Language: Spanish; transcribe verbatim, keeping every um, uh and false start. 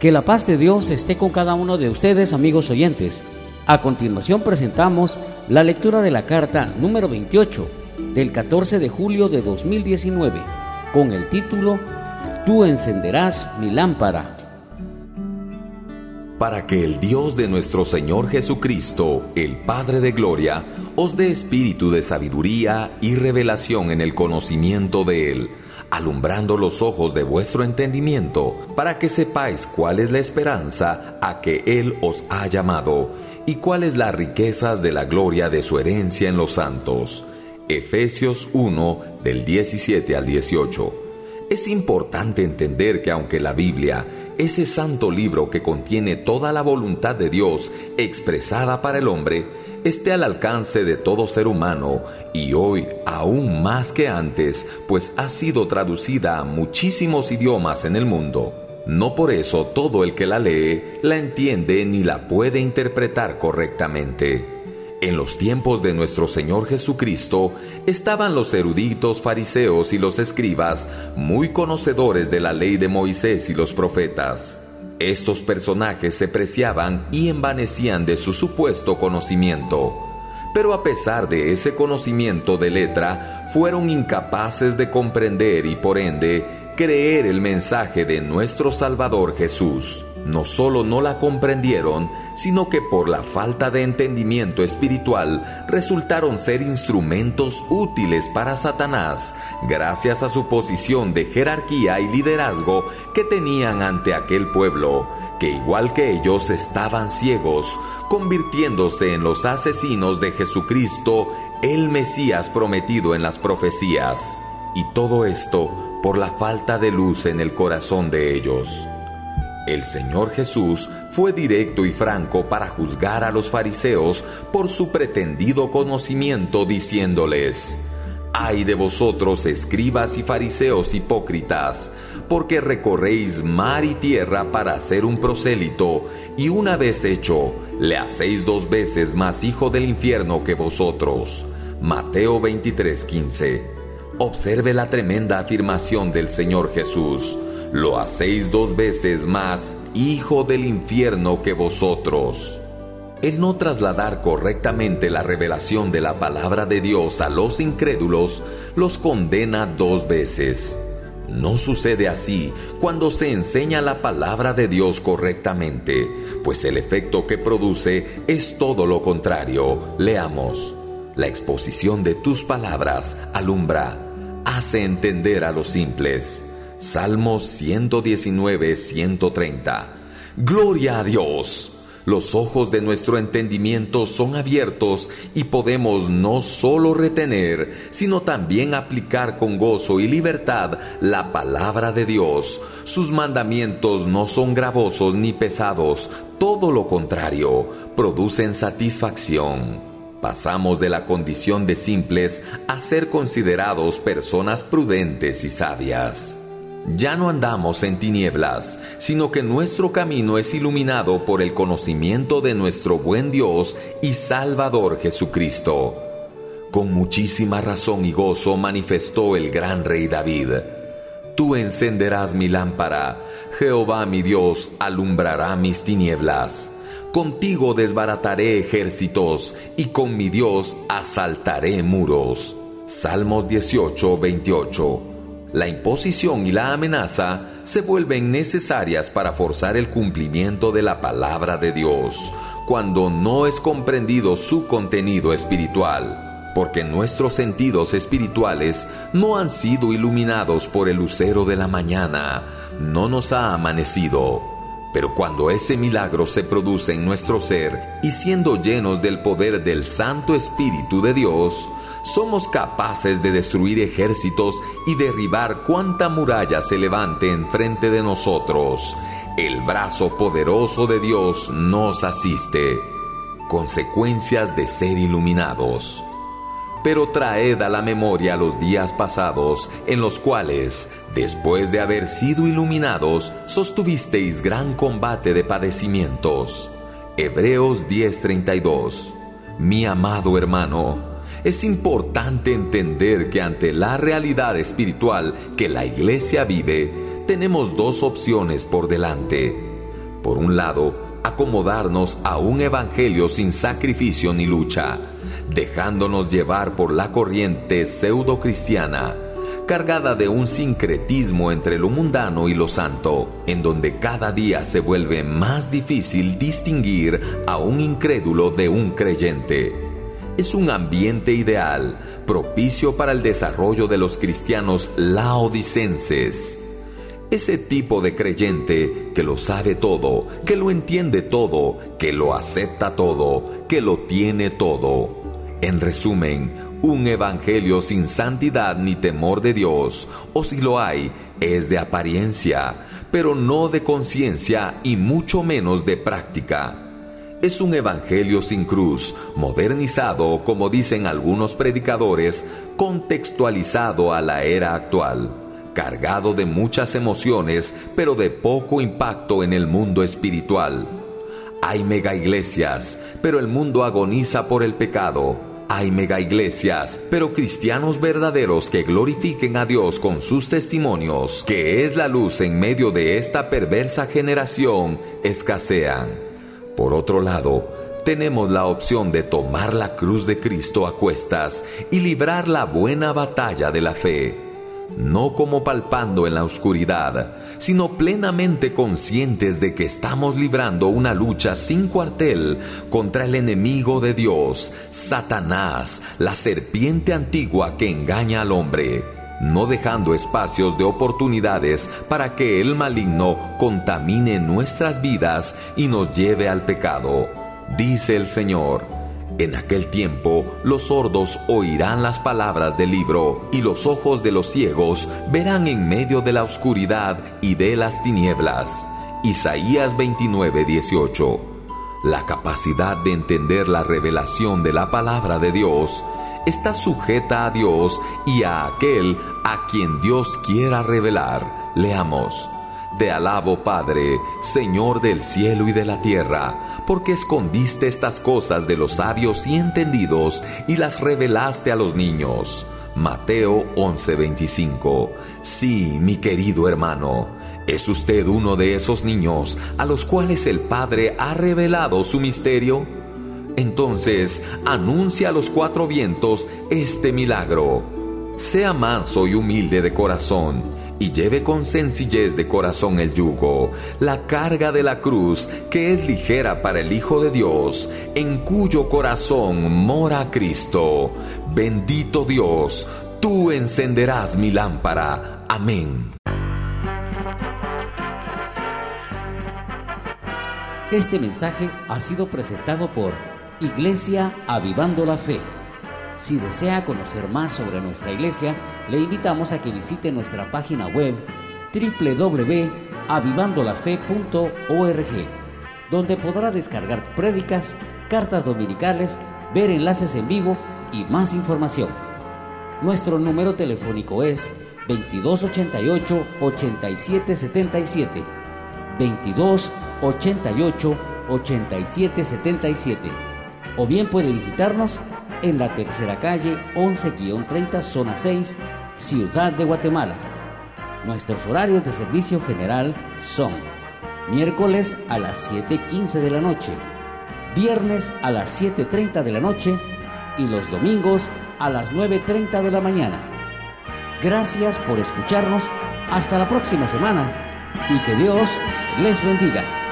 Que la paz de Dios esté con cada uno de ustedes, amigos oyentes. A continuación presentamos la lectura de la carta número veintiocho del catorce de julio de dos mil diecinueve, con el título Tú encenderás mi lámpara. Para que el Dios de nuestro Señor Jesucristo, el Padre de Gloria, os dé espíritu de sabiduría y revelación en el conocimiento de Él, alumbrando los ojos de vuestro entendimiento, para que sepáis cuál es la esperanza a que Él os ha llamado, y cuáles las riquezas de la gloria de su herencia en los santos. Efesios uno, del diecisiete al dieciocho. Es importante entender que aunque la Biblia, ese santo libro que contiene toda la voluntad de Dios expresada para el hombre, esté al alcance de todo ser humano, y hoy aún más que antes, pues ha sido traducida a muchísimos idiomas en el mundo, no por eso todo el que la lee la entiende ni la puede interpretar correctamente. En los tiempos de nuestro Señor Jesucristo estaban los eruditos fariseos y los escribas, muy conocedores de la ley de Moisés y los profetas. Estos personajes se preciaban y envanecían de su supuesto conocimiento, pero a pesar de ese conocimiento de letra, fueron incapaces de comprender y por ende creer el mensaje de nuestro Salvador Jesús. No solo no la comprendieron, sino que por la falta de entendimiento espiritual resultaron ser instrumentos útiles para Satanás, gracias a su posición de jerarquía y liderazgo que tenían ante aquel pueblo, que igual que ellos estaban ciegos, convirtiéndose en los asesinos de Jesucristo, el Mesías prometido en las profecías. Y todo esto por la falta de luz en el corazón de ellos. El Señor Jesús fue directo y franco para juzgar a los fariseos por su pretendido conocimiento, diciéndoles: «Ay de vosotros, escribas y fariseos hipócritas, porque recorréis mar y tierra para hacer un prosélito, y una vez hecho, le hacéis dos veces más hijo del infierno que vosotros». Mateo veintitrés, quince. Observe la tremenda afirmación del Señor Jesús: «Lo hacéis dos veces más hijo del infierno que vosotros». El no trasladar correctamente la revelación de la palabra de Dios a los incrédulos los condena dos veces. No sucede así cuando se enseña la palabra de Dios correctamente, pues el efecto que produce es todo lo contrario. Leamos: «La exposición de tus palabras alumbra, hace entender a los simples». Salmos ciento diecinueve, ciento treinta. ¡Gloria a Dios! Los ojos de nuestro entendimiento son abiertos y podemos no solo retener, sino también aplicar con gozo y libertad la palabra de Dios. Sus mandamientos no son gravosos ni pesados, todo lo contrario, producen satisfacción. Pasamos de la condición de simples a ser considerados personas prudentes y sabias. Ya no andamos en tinieblas, sino que nuestro camino es iluminado por el conocimiento de nuestro buen Dios y Salvador Jesucristo. Con muchísima razón y gozo manifestó el gran rey David: «Tú encenderás mi lámpara, Jehová mi Dios alumbrará mis tinieblas. Contigo desbarataré ejércitos, y con mi Dios asaltaré muros». Salmos dieciocho, veintiocho. La imposición y la amenaza se vuelven necesarias para forzar el cumplimiento de la palabra de Dios, cuando no es comprendido su contenido espiritual, porque nuestros sentidos espirituales no han sido iluminados por el lucero de la mañana, no nos ha amanecido. Pero cuando ese milagro se produce en nuestro ser, y siendo llenos del poder del Santo Espíritu de Dios, somos capaces de destruir ejércitos y derribar cuanta muralla se levante enfrente de nosotros. El brazo poderoso de Dios nos asiste. Consecuencias de ser iluminados. Pero traed a la memoria los días pasados, en los cuales, después de haber sido iluminados, sostuvisteis gran combate de padecimientos. Hebreos diez, treinta y dos. Mi amado hermano, es importante entender que ante la realidad espiritual que la Iglesia vive, tenemos dos opciones por delante. Por un lado, acomodarnos a un evangelio sin sacrificio ni lucha, dejándonos llevar por la corriente pseudo-cristiana, cargada de un sincretismo entre lo mundano y lo santo, en donde cada día se vuelve más difícil distinguir a un incrédulo de un creyente. Es un ambiente ideal, propicio para el desarrollo de los cristianos laodicenses. Ese tipo de creyente que lo sabe todo, que lo entiende todo, que lo acepta todo, que lo tiene todo. En resumen, un evangelio sin santidad ni temor de Dios, o si lo hay, es de apariencia, pero no de conciencia y mucho menos de práctica. Es un evangelio sin cruz, modernizado, como dicen algunos predicadores, contextualizado a la era actual, cargado de muchas emociones, pero de poco impacto en el mundo espiritual. Hay mega iglesias, pero el mundo agoniza por el pecado. Hay mega iglesias, pero cristianos verdaderos que glorifiquen a Dios con sus testimonios, que es la luz en medio de esta perversa generación, escasean. Por otro lado, tenemos la opción de tomar la cruz de Cristo a cuestas y librar la buena batalla de la fe, no como palpando en la oscuridad, sino plenamente conscientes de que estamos librando una lucha sin cuartel contra el enemigo de Dios, Satanás, la serpiente antigua que engaña al hombre, no dejando espacios de oportunidades para que el maligno contamine nuestras vidas y nos lleve al pecado. Dice el Señor: en aquel tiempo los sordos oirán las palabras del libro, y los ojos de los ciegos verán en medio de la oscuridad y de las tinieblas. Isaías veintinueve, dieciocho. La capacidad de entender la revelación de la palabra de Dios está sujeta a Dios y a aquel a quien Dios quiera revelar. Leamos: Te alabo, Padre, Señor del cielo y de la tierra, porque escondiste estas cosas de los sabios y entendidos y las revelaste a los niños. Mateo once, veinticinco. Sí, mi querido hermano, ¿es usted uno de esos niños a los cuales el Padre ha revelado su misterio? Entonces, anuncia a los cuatro vientos este milagro. Sea manso y humilde de corazón, y lleve con sencillez de corazón el yugo, la carga de la cruz, que es ligera para el Hijo de Dios, en cuyo corazón mora Cristo. Bendito Dios, tú encenderás mi lámpara. Amén. Este mensaje ha sido presentado por Iglesia Avivando la Fe. Si desea conocer más sobre nuestra iglesia, le invitamos a que visite nuestra página web doble u doble u doble u punto avivando la fe punto org, donde podrá descargar prédicas, cartas dominicales, ver enlaces en vivo y más información. Nuestro número telefónico es veintidós ochenta y ocho, ochenta y siete setenta y siete, veintidós ochenta y ocho, ochenta y siete setenta y siete, o bien puede visitarnos en la tercera calle once treinta, zona seis, Ciudad de Guatemala. Nuestros horarios de servicio general son miércoles a las siete quince de la noche, viernes a las siete treinta de la noche y los domingos a las nueve treinta de la mañana. Gracias por escucharnos. Hasta la próxima semana y que Dios les bendiga.